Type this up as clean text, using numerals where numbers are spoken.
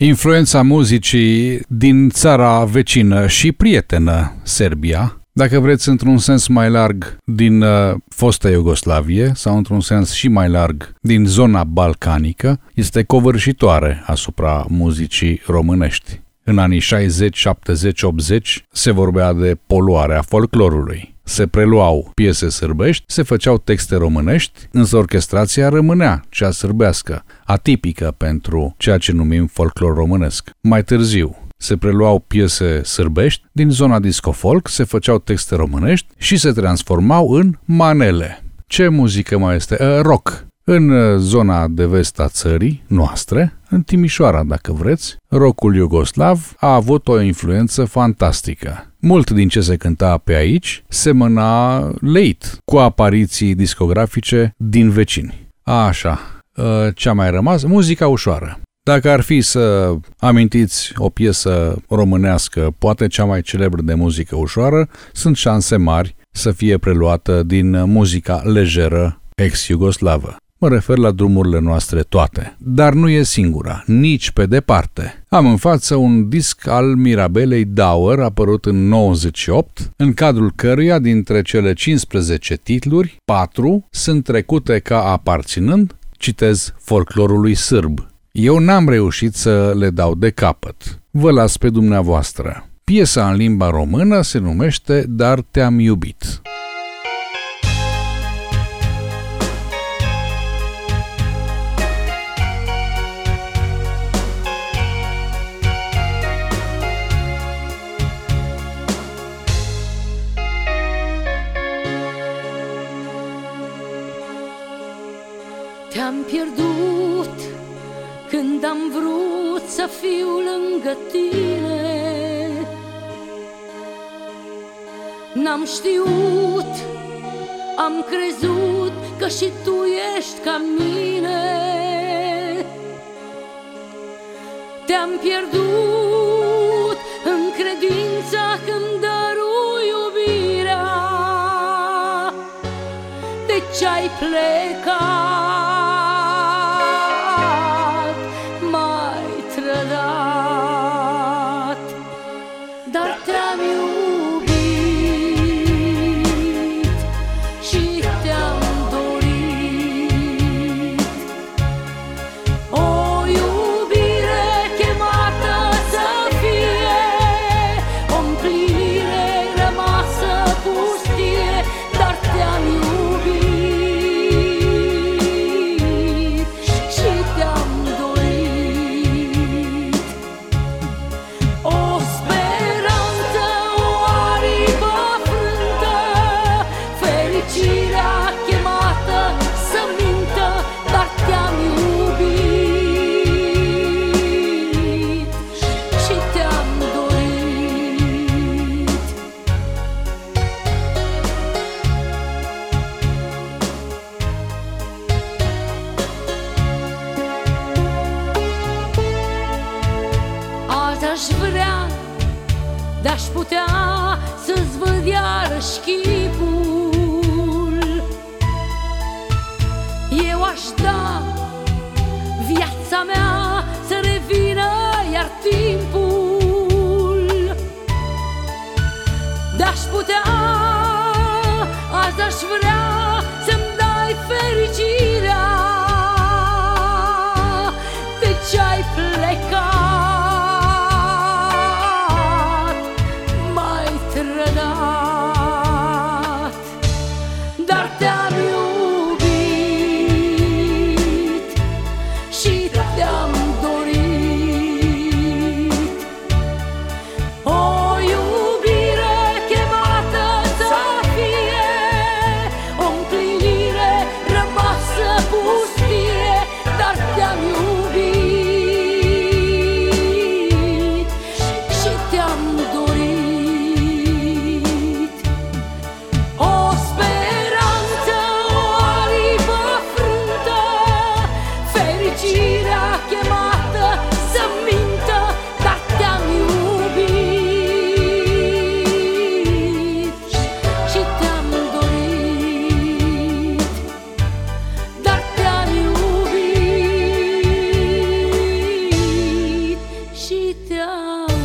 influența muzicii din țara vecină și prietenă, Serbia, dacă vreți într-un sens mai larg din fosta Iugoslavie sau într-un sens și mai larg din zona balcanică, este covârșitoare asupra muzicii românești. În anii 60, 70, 80 se vorbea de poluarea folclorului. Se preluau piese sârbești, se făceau texte românești, însă orchestrația rămânea cea sârbească, atipică pentru ceea ce numim folclor românesc. Mai târziu se preluau piese sârbești, din zona disco-folk se făceau texte românești și se transformau în manele. Ce muzică mai este? Rock. În zona de vest a țării noastre, în Timișoara, dacă vreți, rockul iugoslav a avut o influență fantastică. Mult din ce se cânta pe aici semăna leit cu apariții discografice din vecini. Așa, ce-a mai rămas? Muzica ușoară. Dacă ar fi să amintiți o piesă românească, poate cea mai celebră de muzică ușoară, sunt șanse mari să fie preluată din muzica lejeră ex-iugoslavă. Mă refer la drumurile noastre toate. Dar nu e singura, nici pe departe. Am în față un disc al Mirabelei Daur, apărut în 98, în cadrul căruia, dintre cele 15 titluri, 4 sunt trecute ca aparținând, citez, folclorului sârb. Eu n-am reușit să le dau de capăt. Vă las pe dumneavoastră. Piesa în limba română se numește Dar te-am iubit. Te-am pierdut când am vrut să fiu lângă tine. N-am știut, am crezut că și tu ești ca mine. Te-am pierdut în credința când dărui iubirea. De ce-ai plecat? Dar te-am iubit și te-am dorit. O iubire chemată să fie o împlinire rămasă pustie. Dar te-am iubit și te-am dorit. O aș vrea, d-aș putea să-ți văd iarăși chipul. Eu aș da viața mea să revină iar timpul. D-aș putea, azi aș vrea să-mi dai fericirea. De ce-ai plecat? Te-am iubit și te-am viață.